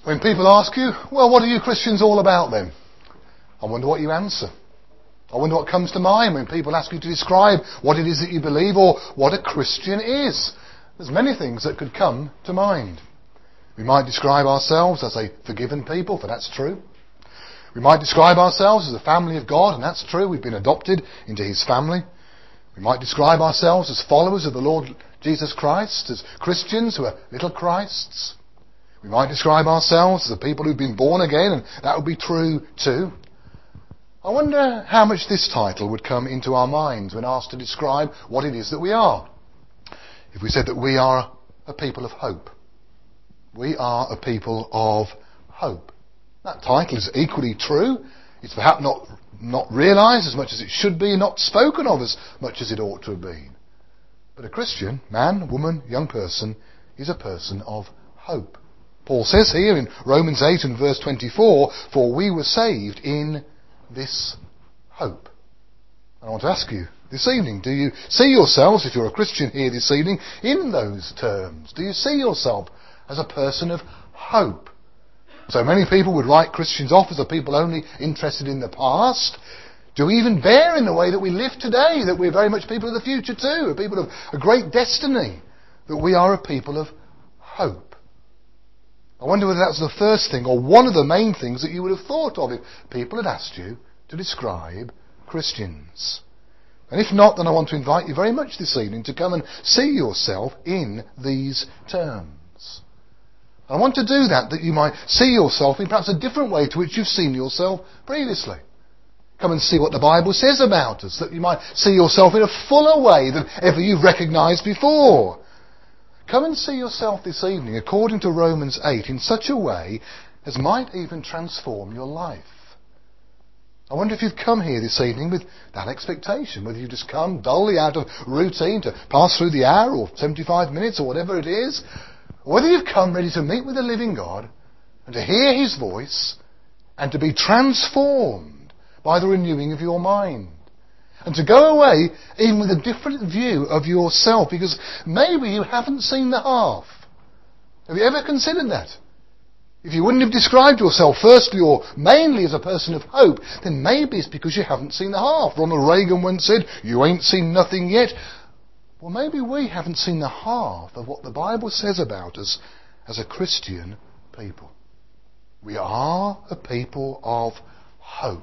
When people ask you, well, what are you Christians all about then? I wonder what you answer. I wonder what comes to mind when people ask you to describe what it is that you believe or what a Christian is. There's many things that could come to mind. We might describe ourselves as a forgiven people, for that's true. We might describe ourselves as a family of God, and that's true. We've been adopted into His family. We might describe ourselves as followers of the Lord Jesus Christ, as Christians who are little Christs. We might describe ourselves as a people who've been born again, and that would be true too. I wonder how much this title would come into our minds when asked to describe what it is that we are. If we said that we are a people of hope. We are a people of hope. That title is equally true. It's perhaps not realised as much as it should be, not spoken of as much as it ought to have been. But a Christian, man, woman, young person, is a person of hope. Paul says here in Romans 8 and verse 24, for we were saved in this hope. And I want to ask you this evening, do you see yourselves, if you're a Christian here this evening, in those terms? Do you see yourself as a person of hope? So many people would write Christians off as a people only interested in the past. Do we even bear in the way that we live today, that we're very much people of the future too, a people of a great destiny, that we are a people of hope? I wonder whether that's the first thing or one of the main things that you would have thought of if people had asked you to describe Christians. And if not, then I want to invite you very much this evening to come and see yourself in these terms. I want to do that you might see yourself in perhaps a different way to which you've seen yourself previously. Come and see what the Bible says about us, that you might see yourself in a fuller way than ever you've recognised before. Come and see yourself this evening according to Romans 8 in such a way as might even transform your life. I wonder if you've come here this evening with that expectation, whether you've just come dully out of routine to pass through the hour or 75 minutes or whatever it is, or whether you've come ready to meet with the living God and to hear His voice and to be transformed by the renewing of your mind. And to go away even with a different view of yourself, because maybe you haven't seen the half. Have you ever considered that? If you wouldn't have described yourself firstly or mainly as a person of hope, then maybe it's because you haven't seen the half. Ronald Reagan once said, you ain't seen nothing yet. Well, maybe we haven't seen the half of what the Bible says about us as a Christian people. We are a people of hope.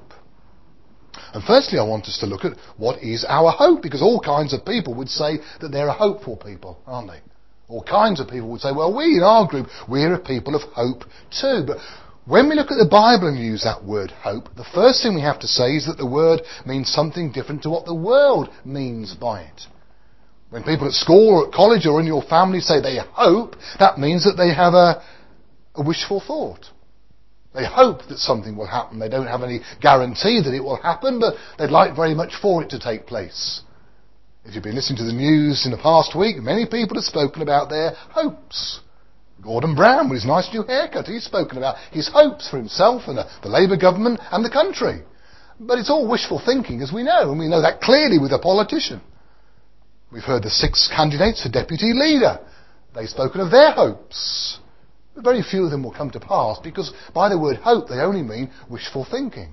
And firstly, I want us to look at what is our hope, because all kinds of people would say that they're a hopeful people, aren't they? All kinds of people would say, well, we in our group, we're a people of hope too. But when we look at the Bible and use that word hope, the first thing we have to say is that the word means something different to what the world means by it. When people at school or at college or in your family say they hope, that means that they have a wishful thought. They hope that something will happen. They don't have any guarantee that it will happen, but they'd like very much for it to take place. If you've been listening to the news in the past week, many people have spoken about their hopes. Gordon Brown, with his nice new haircut, he's spoken about his hopes for himself and the Labour government and the country. But it's all wishful thinking, as we know, and we know that clearly with a politician. We've heard the 6 candidates for deputy leader. They've spoken of their hopes. But very few of them will come to pass, because by the word hope they only mean wishful thinking.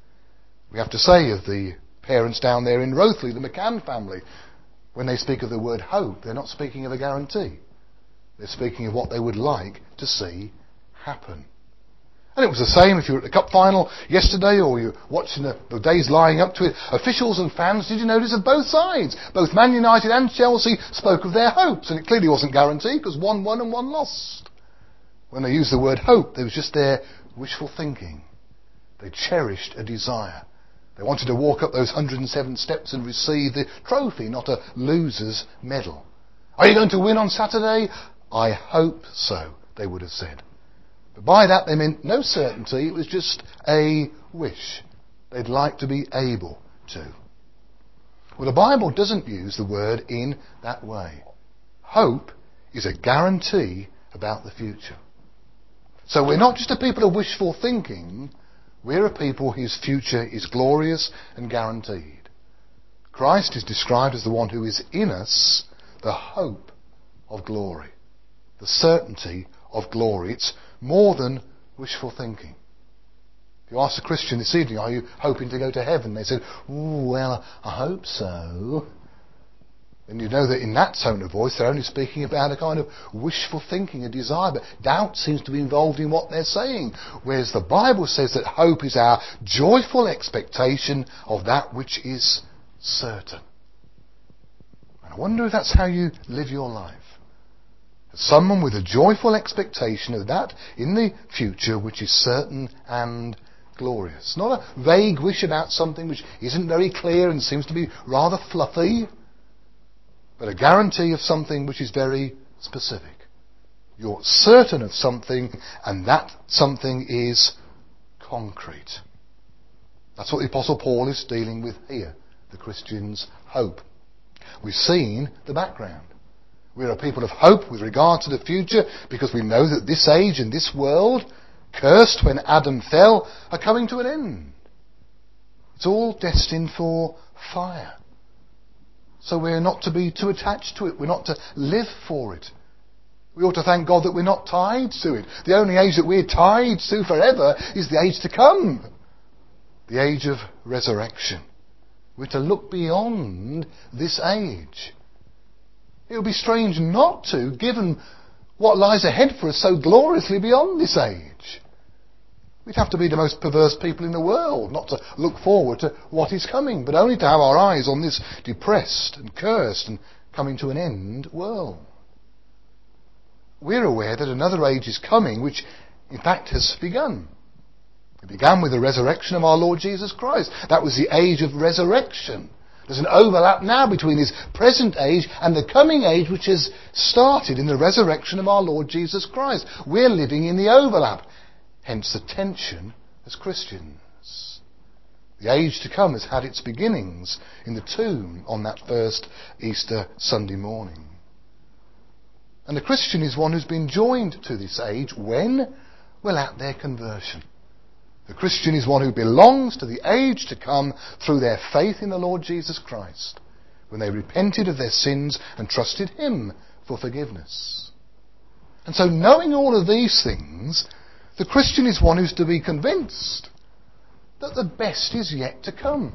We have to say of the parents down there in Rothley, the McCann family, when they speak of the word hope, they're not speaking of a guarantee. They're speaking of what they would like to see happen. And it was the same if you were at the cup final yesterday or you're watching the days lying up to it. Officials and fans, did you notice of both sides? Both Man United and Chelsea spoke of their hopes, and it clearly wasn't guaranteed because one won and one lost. When they used the word hope, there was just their wishful thinking. They cherished a desire. They wanted to walk up those 107 steps and receive the trophy, not a loser's medal. Are you going to win on Saturday? I hope so, they would have said. But by that they meant no certainty, it was just a wish. They'd like to be able to. Well, the Bible doesn't use the word in that way. Hope is a guarantee about the future. So we're not just a people of wishful thinking, we're a people whose future is glorious and guaranteed. Christ is described as the one who is in us, the hope of glory, the certainty of glory. It's more than wishful thinking. If you ask a Christian this evening, are you hoping to go to heaven? They said, "Ooh, well, I hope so." And you know that in that tone of voice, they're only speaking about a kind of wishful thinking, a desire. But doubt seems to be involved in what they're saying. Whereas the Bible says that hope is our joyful expectation of that which is certain. And I wonder if that's how you live your life. As someone with a joyful expectation of that in the future which is certain and glorious. Not a vague wish about something which isn't very clear and seems to be rather fluffy, but a guarantee of something which is very specific. You're certain of something, and that something is concrete. That's what the Apostle Paul is dealing with here, the Christian's hope. We've seen the background. We are a people of hope with regard to the future because we know that this age and this world, cursed when Adam fell, are coming to an end. It's all destined for fire. So we're not to be too attached to it. We're not to live for it. We ought to thank God that we're not tied to it. The only age that we're tied to forever is the age to come. The age of resurrection. We're to look beyond this age. It would be strange not to, given what lies ahead for us so gloriously beyond this age. We'd have to be the most perverse people in the world not to look forward to what is coming, but only to have our eyes on this depressed and cursed and coming to an end world. We're aware that another age is coming, which in fact has begun. It began with the resurrection of our Lord Jesus Christ. That was the age of resurrection. There's an overlap now between this present age and the coming age which has started in the resurrection of our Lord Jesus Christ. We're living in the overlap. Hence the tension as Christians. The age to come has had its beginnings in the tomb on that first Easter Sunday morning. And the Christian is one who's been joined to this age when? Well, at their conversion. The Christian is one who belongs to the age to come through their faith in the Lord Jesus Christ, when they repented of their sins and trusted Him for forgiveness. And so knowing all of these things, the Christian is one who's to be convinced that the best is yet to come.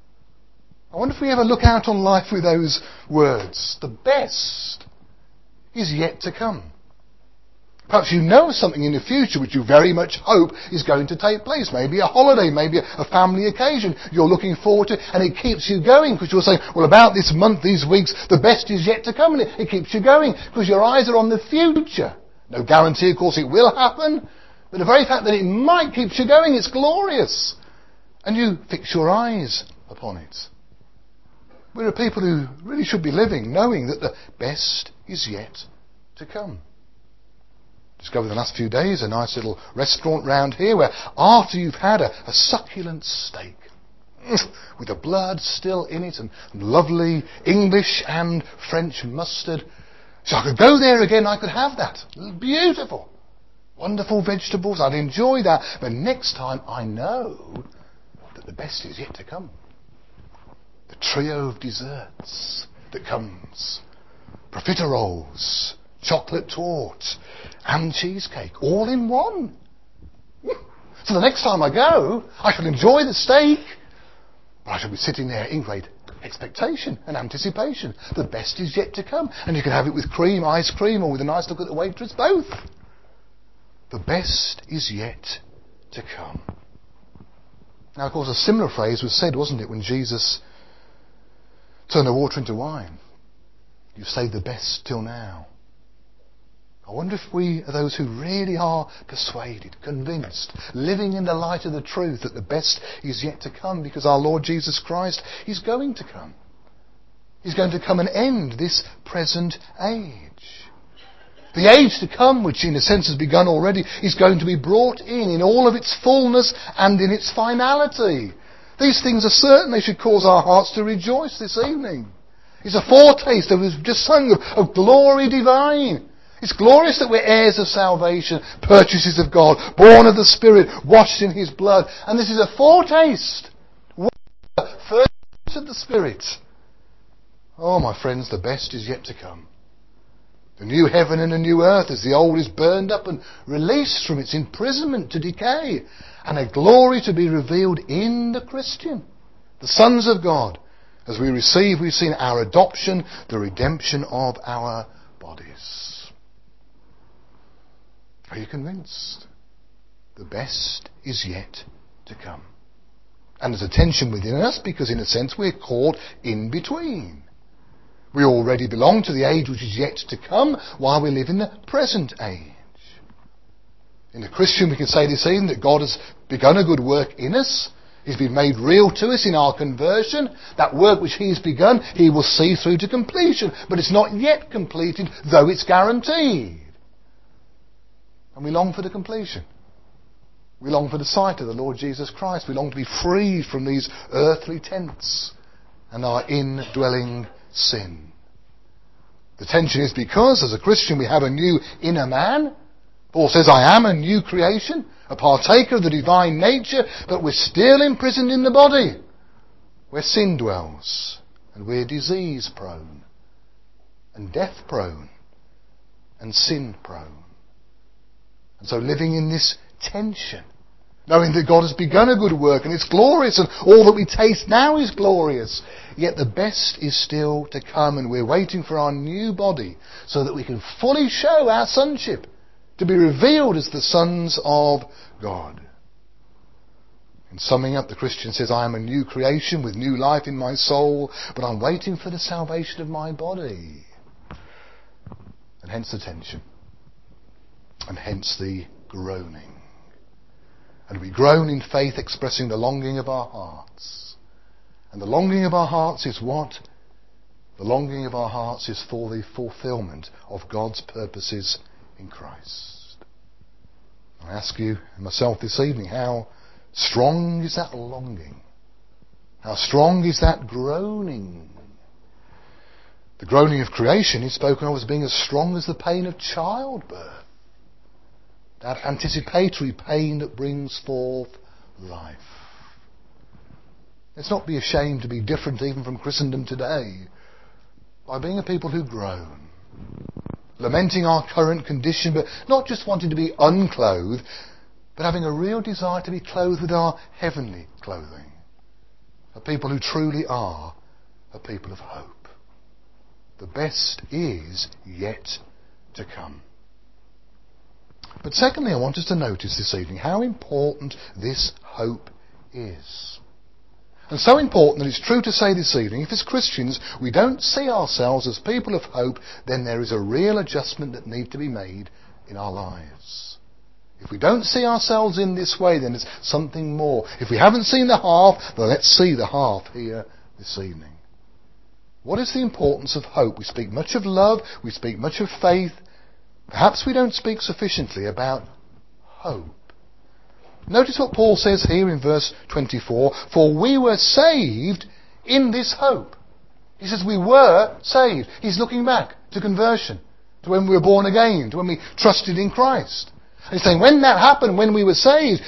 I wonder if we ever look out on life with those words. The best is yet to come. Perhaps you know something in the future which you very much hope is going to take place. Maybe a holiday, maybe a family occasion you're looking forward to, and it keeps you going because you're saying, well, about this month, these weeks, the best is yet to come, and it keeps you going because your eyes are on the future. No guarantee, of course, it will happen, but the very fact that it might keep you going, it's glorious. And you fix your eyes upon it. We're a people who really should be living knowing that the best is yet to come. Discovered the last few days a nice little restaurant round here where after you've had a succulent steak with the blood still in it and lovely English and French mustard, so I could go there again, I could have that. Beautiful. Wonderful vegetables, I'd enjoy that. But next time I know that the best is yet to come. The trio of desserts that comes. Profiteroles, chocolate torte and cheesecake, all in one. So the next time I go, I shall enjoy the steak, but I shall be sitting there in great expectation and anticipation. The best is yet to come. And you can have it with cream, ice cream, or with a nice look at the waitress, both. The best is yet to come. Now, of course, a similar phrase was said, wasn't it, when Jesus turned the water into wine. You've saved the best till now. I wonder if we are those who really are persuaded, convinced, living in the light of the truth that the best is yet to come because our Lord Jesus Christ is going to come. He's going to come and end this present age. The age to come, which in a sense has begun already, is going to be brought in all of its fullness and in its finality. These things are certain. They should cause our hearts to rejoice this evening. It's a foretaste of, we've just sung of glory divine. It's glorious that we're heirs of salvation, purchases of God, born of the Spirit, washed in His blood. And this is a foretaste. First of the Spirit. Oh, my friends, the best is yet to come. The new heaven and a new earth as the old is burned up and released from its imprisonment to decay, and a glory to be revealed in the Christian, the sons of God. As we receive, we've seen our adoption, the redemption of our bodies. Are you convinced? The best is yet to come. And there's a tension within us because in a sense we're caught in between. We already belong to the age which is yet to come while we live in the present age. In the Christian we can say this evening that God has begun a good work in us. He's been made real to us in our conversion. That work which He's begun, He will see through to completion. But it's not yet completed, though it's guaranteed. And we long for the completion. We long for the sight of the Lord Jesus Christ. We long to be freed from these earthly tents and our indwelling sin. The tension is because, as a Christian, we have a new inner man. Paul says, I am a new creation, a partaker of the divine nature, but we're still imprisoned in the body, where sin dwells, and we're disease prone, and death prone, and sin prone. And so living in this tension, knowing that God has begun a good work and it's glorious and all that we taste now is glorious, yet the best is still to come, and we're waiting for our new body so that we can fully show our sonship, to be revealed as the sons of God. In summing up, the Christian says, I am a new creation with new life in my soul, but I'm waiting for the salvation of my body. And hence the tension. And hence the groaning. And we groan in faith, expressing the longing of our hearts. And the longing of our hearts is what? The longing of our hearts is for the fulfillment of God's purposes in Christ. I ask you and myself this evening, how strong is that longing? How strong is that groaning? The groaning of creation is spoken of as being as strong as the pain of childbirth. That anticipatory pain that brings forth life. Let's not be ashamed to be different even from Christendom today by being a people who groan, lamenting our current condition, but not just wanting to be unclothed, but having a real desire to be clothed with our heavenly clothing. A people who truly are a people of hope. The best is yet to come. But secondly, I want us to notice this evening how important this hope is. And so important that it's true to say this evening, if as Christians we don't see ourselves as people of hope, then there is a real adjustment that needs to be made in our lives. If we don't see ourselves in this way, then there's something more. If we haven't seen the half, then let's see the half here this evening. What is the importance of hope? We speak much of love, we speak much of faith. Perhaps we don't speak sufficiently about hope. Notice what Paul says here in verse 24. For we were saved in this hope. He says we were saved. He's looking back to conversion, to when we were born again, to when we trusted in Christ. And he's saying when that happened, when we were saved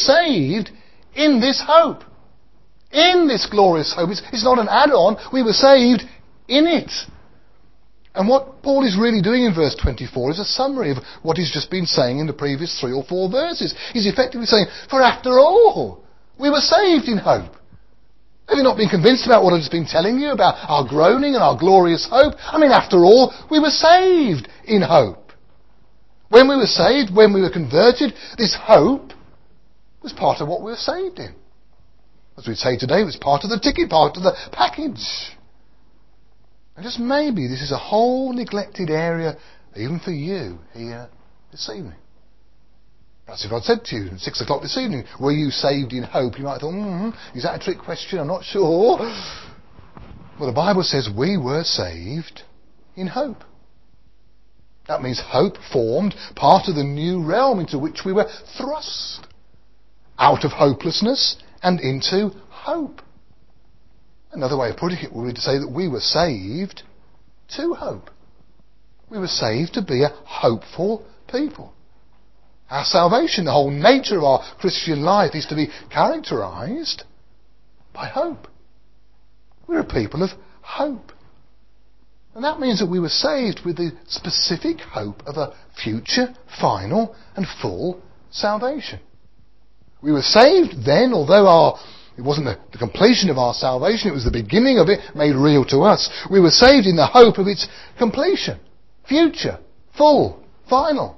in this hope. In this glorious hope. It's not an add-on. We were saved in it. And what Paul is really doing in verse 24 is a summary of what he's just been saying in the previous 3 or 4 verses. He's effectively saying, for after all, we were saved in hope. Have you not been convinced about what I've just been telling you about our groaning and our glorious hope? I mean, after all, we were saved in hope. When we were saved, when we were converted, this hope was part of what we were saved in. As we'd say today, it was part of the ticket, part of the package. And just maybe this is a whole neglected area, even for you here this evening. Perhaps if I'd said to you at 6 o'clock this evening, were you saved in hope? You might have thought, is that a trick question? I'm not sure. Well, the Bible says we were saved in hope. That means hope formed part of the new realm into which we were thrust. Out of hopelessness and into hope. Another way of putting it would be to say that we were saved to hope. We were saved to be a hopeful people. Our salvation, the whole nature of our Christian life is to be characterised by hope. We're a people of hope. And that means that we were saved with the specific hope of a future, final and full salvation. We were saved then, although it wasn't the completion of our salvation, it was the beginning of it made real to us. We were saved in the hope of its completion. Future, full, final.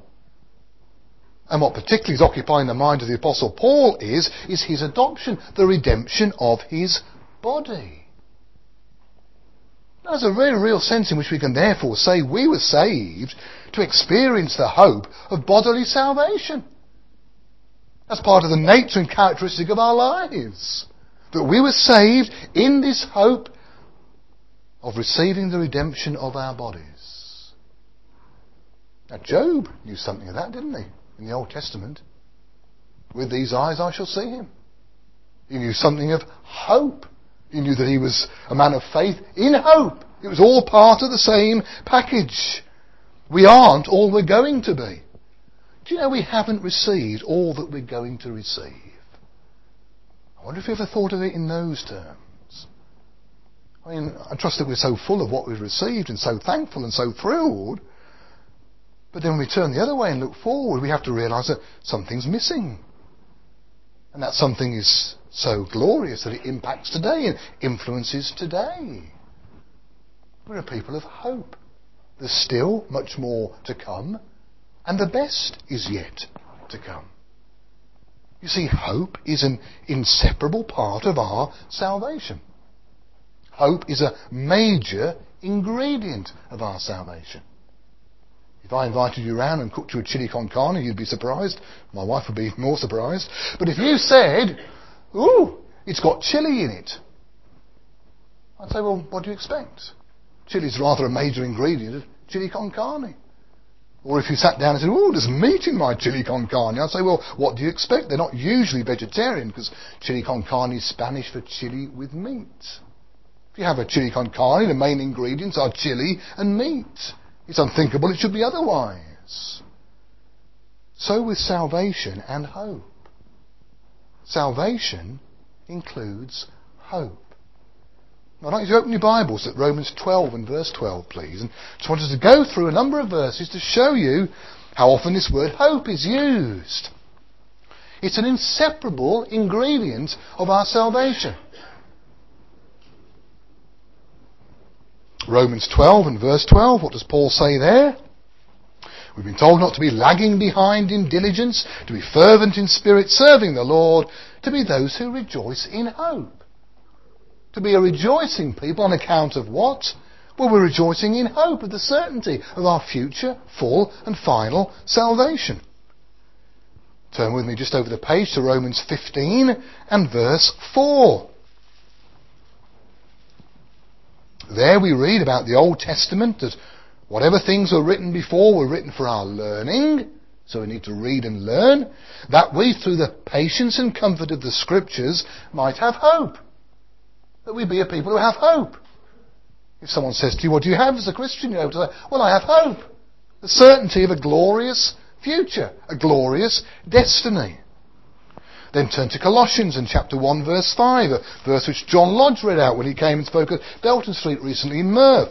And what particularly is occupying the mind of the Apostle Paul is his adoption, the redemption of his body. There's a very real sense in which we can therefore say we were saved to experience the hope of bodily salvation. That's part of the nature and characteristic of our lives. That we were saved in this hope of receiving the redemption of our bodies. Now Job knew something of that, didn't he? In the Old Testament. With these eyes I shall see him. He knew something of hope. He knew that he was a man of faith in hope. It was all part of the same package. We aren't all we're going to be. Do you know we haven't received all that we're going to receive? I wonder if you ever thought of it in those terms. I mean, I trust that we're so full of what we've received and so thankful and so thrilled. But then when we turn the other way and look forward, we have to realise that something's missing. And that something is so glorious that it impacts today and influences today. We're a people of hope. There's still much more to come, and the best is yet to come. You see, hope is an inseparable part of our salvation. Hope is a major ingredient of our salvation. If I invited you around and cooked you a chili con carne, you'd be surprised. My wife would be more surprised. But if you said, "Ooh, it's got chili in it," I'd say, well, what do you expect? Chili's rather a major ingredient of chili con carne. Or if you sat down and said, "Oh, there's meat in my chili con carne," I'd say, well, what do you expect? They're not usually vegetarian because chili con carne is Spanish for chili with meat. If you have a chili con carne, the main ingredients are chili and meat. It's unthinkable it should be otherwise. So with salvation and hope. Salvation includes hope. Now, I'd like you to open your Bibles at Romans 12 and verse 12, please. And I just want us to go through a number of verses to show you how often this word hope is used. It's an inseparable ingredient of our salvation. Romans 12 and verse 12, what does Paul say there? We've been told not to be lagging behind in diligence, to be fervent in spirit, serving the Lord, to be those who rejoice in hope. To be a rejoicing people on account of what? Well, we're rejoicing in hope of the certainty of our future, full and final salvation. Turn with me just over the page to Romans 15 and verse 4. There we read about the Old Testament that whatever things were written before were written for our learning, so we need to read and learn, that we through the patience and comfort of the Scriptures might have hope. That we be a people who have hope. If someone says to you, what do you have as a Christian? You're able to say, well, I have hope. The certainty of a glorious future, a glorious destiny. Then turn to Colossians in chapter 1 verse 5, a verse which John Lodge read out when he came and spoke at Belton Street recently in Merv.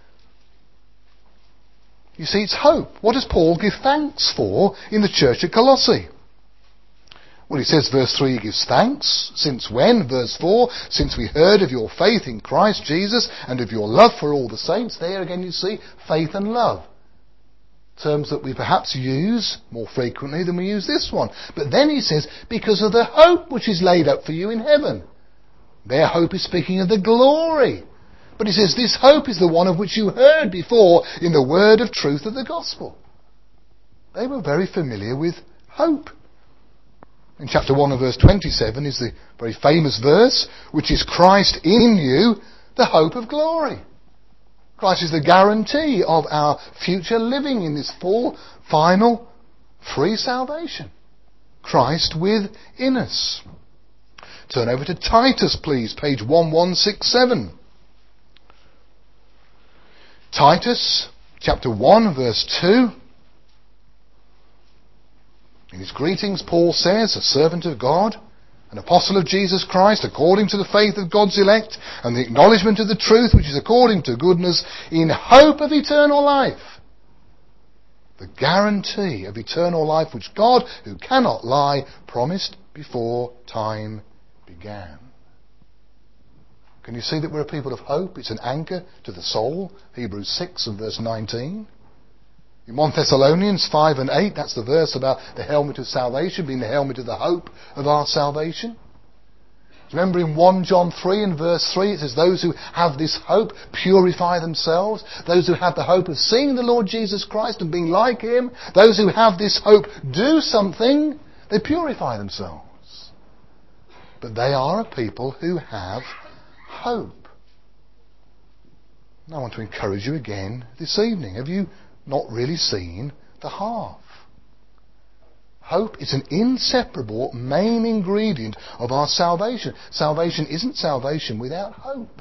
You see, it's hope. What does Paul give thanks for in the church at Colossae? Well, he says, verse 3, he gives thanks. Since when? Verse 4, since we heard of your faith in Christ Jesus and of your love for all the saints. There again you see faith and love. Terms that we perhaps use more frequently than we use this one. But then he says, because of the hope which is laid up for you in heaven. Their hope is speaking of the glory. But he says, this hope is the one of which you heard before in the word of truth of the gospel. They were very familiar with hope. In chapter 1 and verse 27 is the very famous verse, which is Christ in you, the hope of glory. Christ is the guarantee of our future living in this full, final, free salvation. Christ within us. Turn over to Titus, please, page 1167. Titus, chapter 1, verse 2. In his greetings, Paul says, a servant of God, an apostle of Jesus Christ, according to the faith of God's elect, and the acknowledgement of the truth, which is according to goodness, in hope of eternal life. The guarantee of eternal life which God, who cannot lie, promised before time began. Can you see that we're a people of hope? It's an anchor to the soul. Hebrews 6 and verse 19. In 1 Thessalonians 5 and 8, that's the verse about the helmet of salvation being the helmet of the hope of our salvation. Remember in 1 John 3 and verse 3, it says, those who have this hope purify themselves. Those who have the hope of seeing the Lord Jesus Christ and being like Him. Those who have this hope do something. They purify themselves. But they are a people who have hope. And I want to encourage you again this evening. Have you not really seen the half? Hope is an inseparable main ingredient of our salvation. Salvation isn't salvation without hope.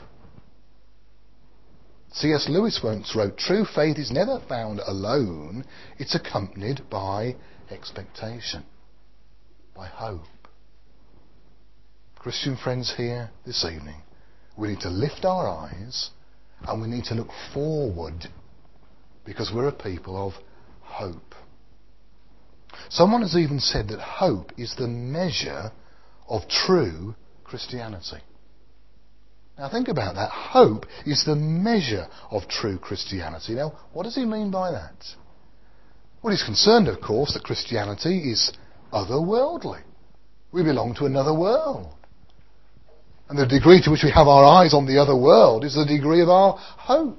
C.S. Lewis once wrote, true faith is never found alone. It's accompanied by expectation, by hope. Christian friends here this evening, we need to lift our eyes and we need to look forward, because we're a people of hope. Someone has even said that hope is the measure of true Christianity. Now think about that. Hope is the measure of true Christianity. Now, what does he mean by that? Well, he's concerned, of course, that Christianity is otherworldly. We belong to another world. And the degree to which we have our eyes on the other world is the degree of our hope.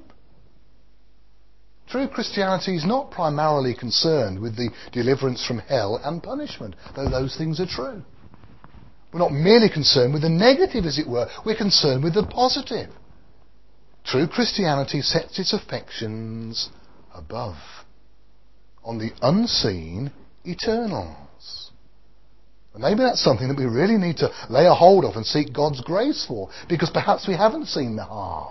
True Christianity is not primarily concerned with the deliverance from hell and punishment, though those things are true. We're not merely concerned with the negative, as it were. We're concerned with the positive. True Christianity sets its affections above, on the unseen eternals. And maybe that's something that we really need to lay a hold of and seek God's grace for, because perhaps we haven't seen the half.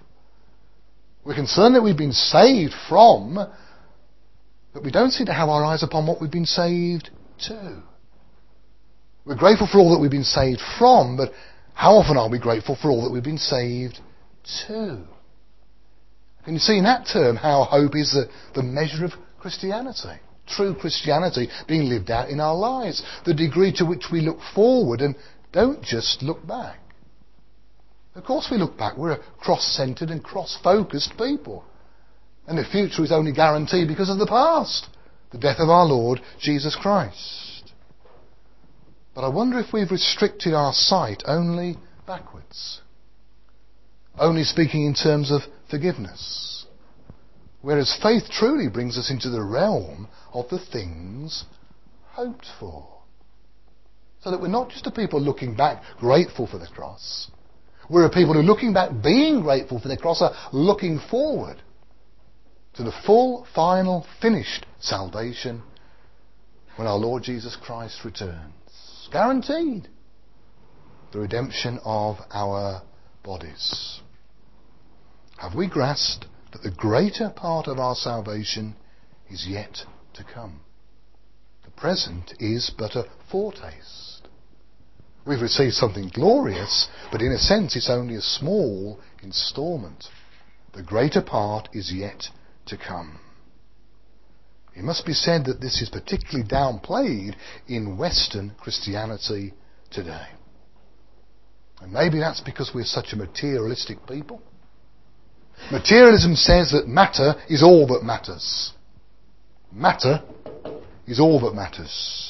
We're concerned that we've been saved from, but we don't seem to have our eyes upon what we've been saved to. We're grateful for all that we've been saved from, but how often are we grateful for all that we've been saved to? Can you see in that term how hope is the measure of Christianity? True Christianity being lived out in our lives. The degree to which we look forward and don't just look back. Of course we look back. We're a cross-centred and cross-focused people. And the future is only guaranteed because of the past. The death of our Lord Jesus Christ. But I wonder if we've restricted our sight only backwards. Only speaking in terms of forgiveness. Whereas faith truly brings us into the realm of the things hoped for. So that we're not just a people looking back grateful for the cross. We're a people who, looking back, being grateful for the cross, are looking forward to the full, final, finished salvation when our Lord Jesus Christ returns. Guaranteed. The redemption of our bodies. Have we grasped that the greater part of our salvation is yet to come? The present is but a foretaste. We've received something glorious, but in a sense it's only a small instalment. The greater part is yet to come. It must be said that this is particularly downplayed in Western Christianity today. And maybe that's because we're such a materialistic people. Materialism says that matter is all that matters. Matter is all that matters.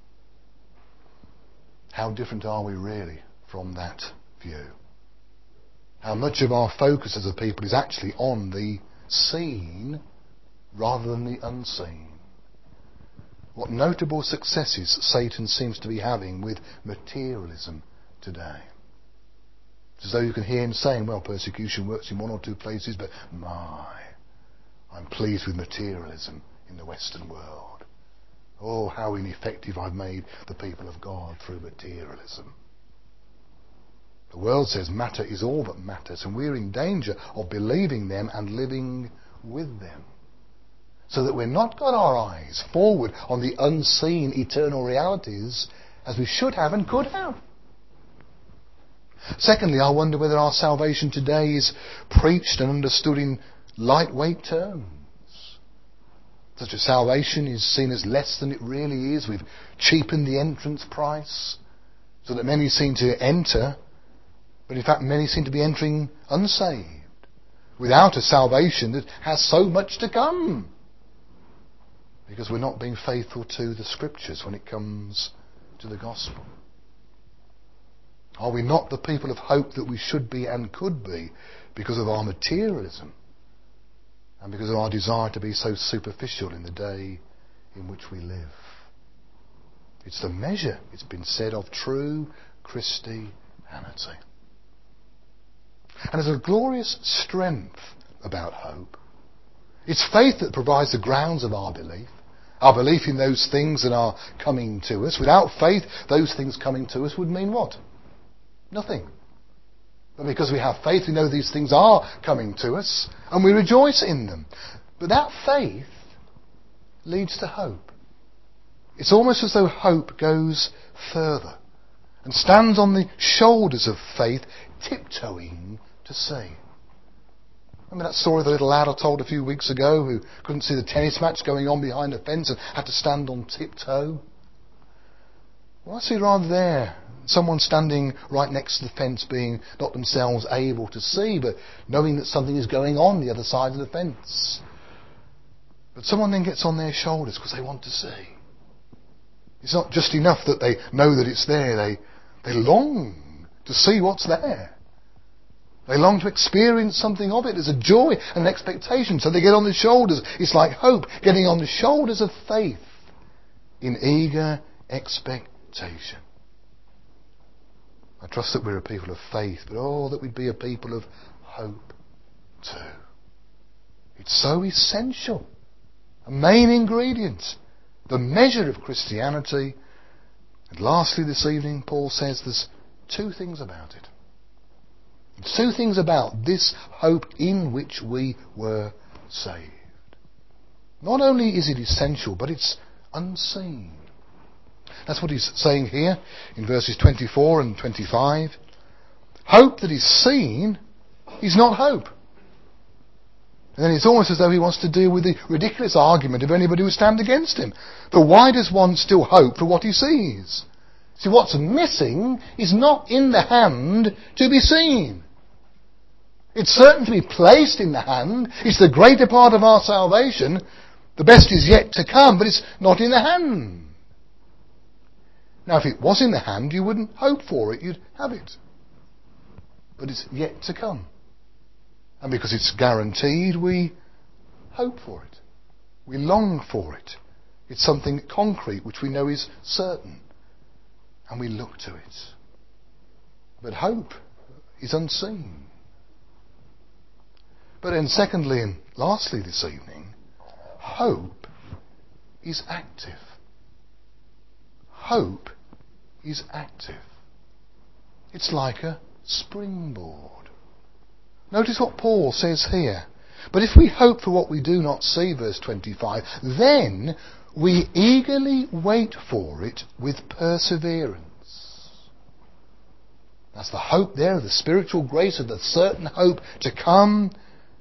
How different are we really from that view? How much of our focus as a people is actually on the seen rather than the unseen? What notable successes Satan seems to be having with materialism today. It's as though you can hear him saying, well, persecution works in one or two places, but I'm pleased with materialism in the Western world. Oh, how ineffective I've made the people of God through materialism. The world says matter is all that matters, and we're in danger of believing them and living with them. So that we're not got our eyes forward on the unseen eternal realities as we should have and could have. Secondly, I wonder whether our salvation today is preached and understood in lightweight terms. Such a salvation is seen as less than it really is. We've cheapened the entrance price so that many seem to enter, but in fact many seem to be entering unsaved, without a salvation that has so much to come, because we're not being faithful to the Scriptures when it comes to the gospel. Are we not the people of hope that we should be and could be because of our materialism and because of our desire to be so superficial in the day in which we live? It's the measure, it's been said, of true Christianity. And there's a glorious strength about hope. It's faith that provides the grounds of our belief in those things that are coming to us. Without faith, those things coming to us would mean what? Nothing. But because we have faith, we know these things are coming to us, and we rejoice in them. But that faith leads to hope. It's almost as though hope goes further and stands on the shoulders of faith, tiptoeing to see. Remember that story of the little lad I told a few weeks ago who couldn't see the tennis match going on behind the fence and had to stand on tiptoe? Well, I see rather there someone standing right next to the fence being not themselves able to see, but knowing that something is going on the other side of the fence. But someone then gets on their shoulders because they want to see. It's not just enough that they know that it's there. They long to see what's there. They long to experience something of it. There's a joy and an expectation. So they get on the shoulders. It's like hope getting on the shoulders of faith in eager expectation. I trust that we're a people of faith, but that we'd be a people of hope too. It's so essential. A main ingredient. The measure of Christianity. And lastly this evening, Paul says there's two things about it. Two things about this hope in which we were saved. Not only is it essential, but it's unseen. That's what he's saying here in verses 24 and 25. Hope that is seen is not hope. And then it's almost as though he wants to deal with the ridiculous argument of anybody who stand against him. But why does one still hope for what he sees? See, what's missing is not in the hand to be seen. It's certain to be placed in the hand. It's the greater part of our salvation. The best is yet to come, but it's not in the hand. Now, if it was in the hand, you wouldn't hope for it. You'd have it. But it's yet to come. And because it's guaranteed, we hope for it. We long for it. It's something concrete which we know is certain. And we look to it. But hope is unseen. But then secondly and lastly this evening, hope is active. Hope is active. It's like a springboard. Notice what Paul says here. But if we hope for what we do not see, verse 25, then we eagerly wait for it with perseverance. That's the hope there of the spiritual grace of the certain hope to come.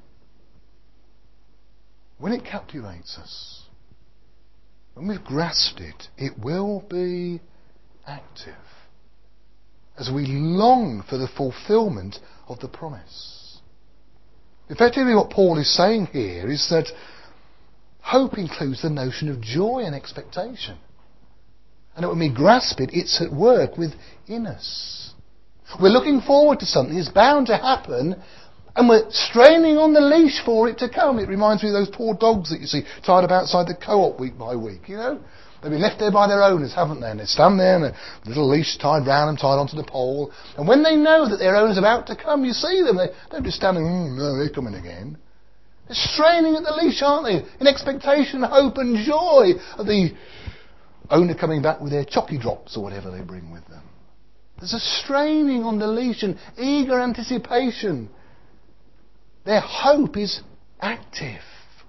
When it captivates us, when we've grasped it, it will be active as we long for the fulfillment of the promise. Effectively what Paul is saying here is that hope includes the notion of joy and expectation. And that when we grasp it, it's at work within us. We're looking forward to something that's bound to happen, and we're straining on the leash for it to come. It reminds me of those poor dogs that you see tied up outside the co-op week by week, you know. They've been left there by their owners, haven't they? And they stand there and a little leash tied round them, tied onto the pole. And when they know that their owner's about to come, you see them. They don't just stand and, no, they're coming again. They're straining at the leash, aren't they? In expectation, hope and joy of the owner coming back with their chocky drops or whatever they bring with them. There's a straining on the leash and eager anticipation. Their hope is active.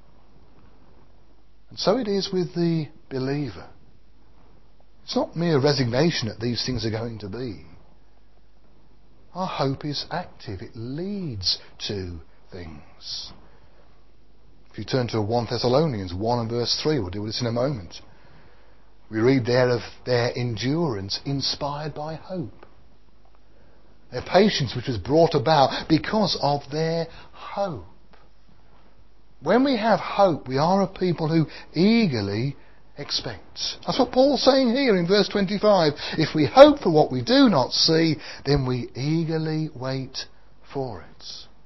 And so it is with the believer. It's not mere resignation that these things are going to be. Our hope is active. It leads to things. If you turn to 1 Thessalonians 1 and verse 3, we'll deal with this in a moment. We read there of their endurance inspired by hope. Their patience which was brought about because of their hope. When we have hope, we are a people who eagerly expect. That's what Paul's saying here in verse 25. If we hope for what we do not see, then we eagerly wait for it.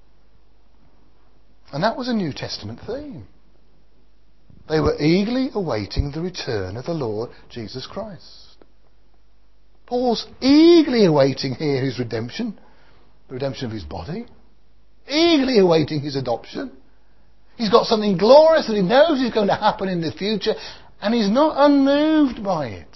And that was a New Testament theme. They were eagerly awaiting the return of the Lord Jesus Christ. Paul's eagerly awaiting here his redemption, the redemption of his body, eagerly awaiting his adoption. He's got something glorious that he knows is going to happen in the future, and he's not unmoved by it.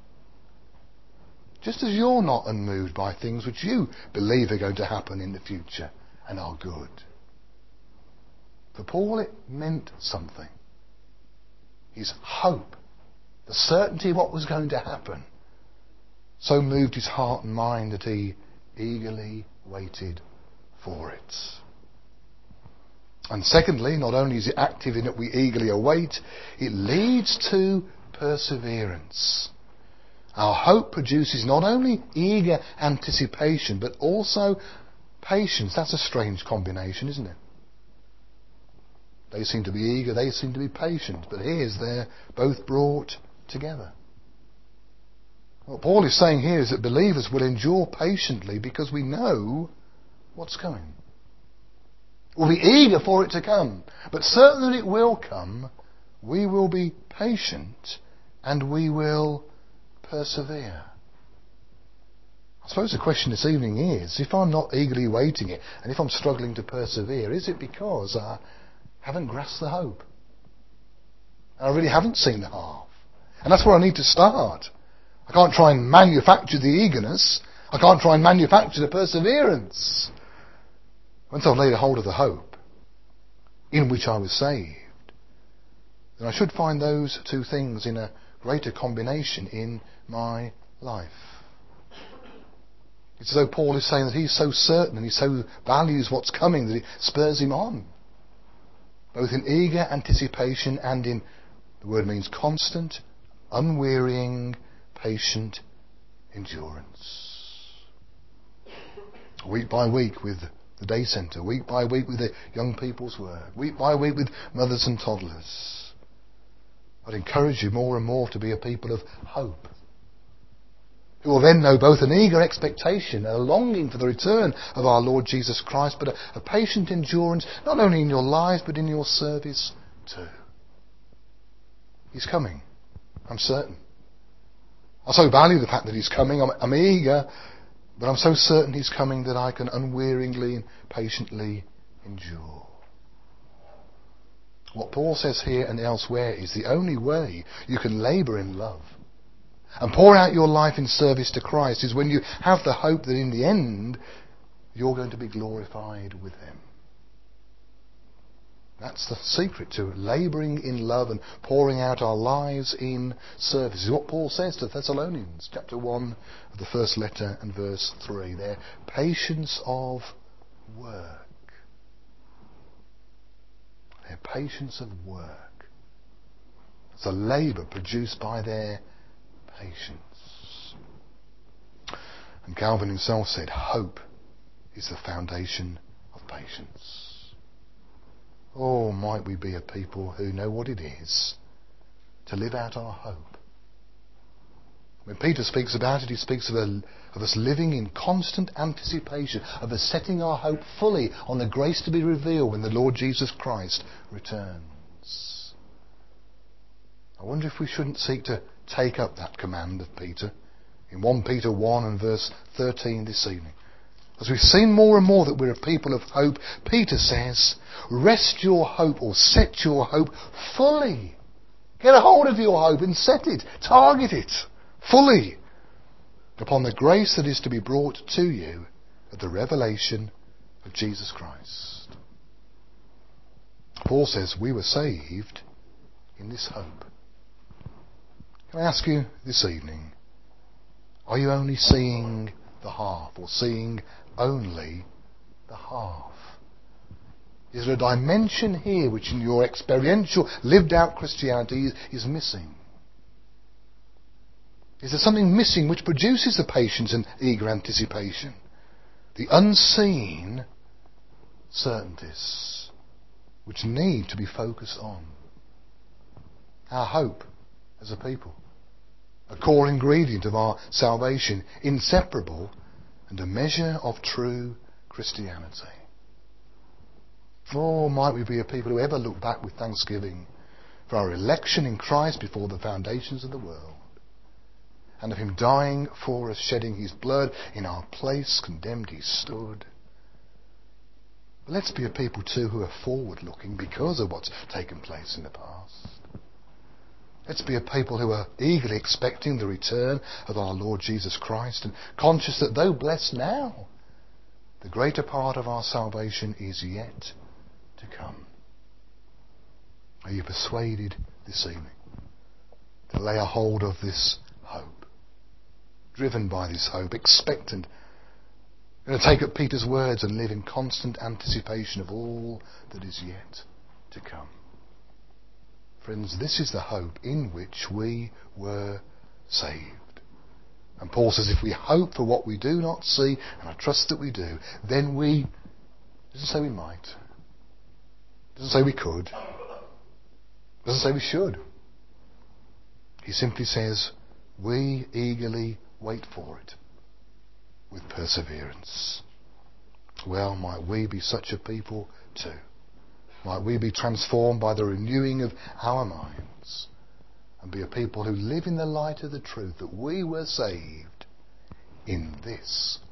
Just as you're not unmoved by things which you believe are going to happen in the future and are good. For Paul it meant something. His hope, the certainty of what was going to happen, so moved his heart and mind that he eagerly waited for it. And secondly, not only is it active in that we eagerly await, it leads to perseverance. Our hope produces not only eager anticipation, but also patience. That's a strange combination, isn't it? They seem to be eager, they seem to be patient, but here's they're both brought together. What Paul is saying here is that believers will endure patiently because we know what's coming. We'll be eager for it to come, but certain that it will come, we will be patient and we will persevere. I suppose the question this evening is, if I'm not eagerly waiting it, and if I'm struggling to persevere, is it because I haven't grasped the hope? And I really haven't seen the half. And that's where I need to start. I can't try and manufacture the eagerness. I can't try and manufacture the perseverance. Once I've laid a hold of the hope in which I was saved, then I should find those two things in a greater combination in my life. It's as though Paul is saying that he's so certain and he so values what's coming that it spurs him on. Both in eager anticipation and in, the word means constant, unwearying, patient endurance. Week by week with the day centre, week by week with the young people's work, week by week with mothers and toddlers. I'd encourage you more and more to be a people of hope, who will then know both an eager expectation, a longing for the return of our Lord Jesus Christ, but a patient endurance, not only in your lives, but in your service too. He's coming. I'm certain. I so value the fact that he's coming. I'm eager, but I'm so certain he's coming that I can unwearingly and patiently endure. What Paul says here and elsewhere is the only way you can labour in love and pour out your life in service to Christ is when you have the hope that in the end you're going to be glorified with him. That's the secret to labouring in love and pouring out our lives in service. This is what Paul says to Thessalonians, chapter 1 of the first letter and verse 3. Their patience of work. Their patience of work. It's a labour produced by their patience. And Calvin himself said, hope is the foundation of patience. Oh, might we be a people who know what it is to live out our hope. When Peter speaks about it, he speaks of us living in constant anticipation, of us setting our hope fully on the grace to be revealed when the Lord Jesus Christ returns. I wonder if we shouldn't seek to take up that command of Peter in 1 Peter 1 and verse 13 this evening. As we've seen more and more that we're a people of hope, Peter says, rest your hope or set your hope fully. Get a hold of your hope and set it, target it fully upon the grace that is to be brought to you at the revelation of Jesus Christ. Paul says we were saved in this hope. Can I ask you this evening, are you only seeing the half or seeing only the half? Is there a dimension here which in your experiential, lived out Christianity is missing? Is there something missing which produces the patience and eager anticipation? The unseen certainties which need to be focused on. Our hope as a people. A core ingredient of our salvation, inseparable and a measure of true Christianity. Oh, might we be a people who ever look back with thanksgiving for our election in Christ before the foundations of the world, and of him dying for us, shedding his blood in our place, condemned he stood. But let's be a people too who are forward looking because of what's taken place in the past. Let's be a people who are eagerly expecting the return of our Lord Jesus Christ and conscious that though blessed now, the greater part of our salvation is yet to come. Are you persuaded this evening to lay a hold of this hope? Driven by this hope, expectant, going to take up Peter's words and live in constant anticipation of all that is yet to come. Friends, this is the hope in which we were saved. And Paul says if we hope for what we do not see, and I trust that we do, then we, doesn't say we might, doesn't say we could, doesn't say we should. He simply says we eagerly wait for it with perseverance. Well, might we be such a people too. Might we be transformed by the renewing of our minds and be a people who live in the light of the truth that we were saved in this